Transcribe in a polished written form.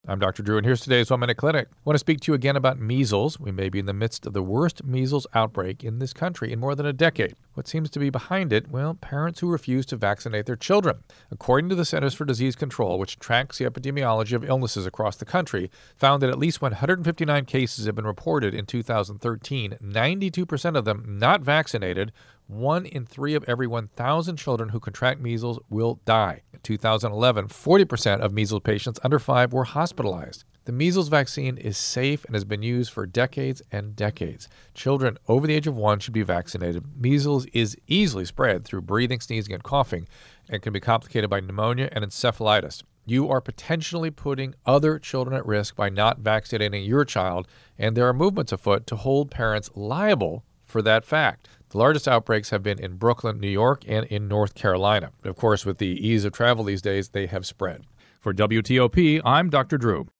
I'm Dr. Drew, and here's today's 1 Minute Clinic. I want to speak to you again about measles. We may be in the midst of the worst measles outbreak in this country in more than a decade. What seems to be behind it? Well, parents who refuse to vaccinate their children. According to the Centers for Disease Control, which tracks the epidemiology of illnesses across the country, found that at least 159 cases have been reported in 2013, 92% of them not vaccinated. 1 in 3 of every 1,000 children who contract measles will die. In 2011, 40% of measles patients under 5 were hospitalized. The measles vaccine is safe and has been used for decades and decades. Children over the age of 1 should be vaccinated. Measles is easily spread through breathing, sneezing, and coughing, and can be complicated by pneumonia and encephalitis. You are potentially putting other children at risk by not vaccinating your child, and there are movements afoot to hold parents liable for that fact. The largest outbreaks have been in Brooklyn, New York, and in North Carolina. Of course, with the ease of travel these days, they have spread. For WTOP, I'm Dr. Drew.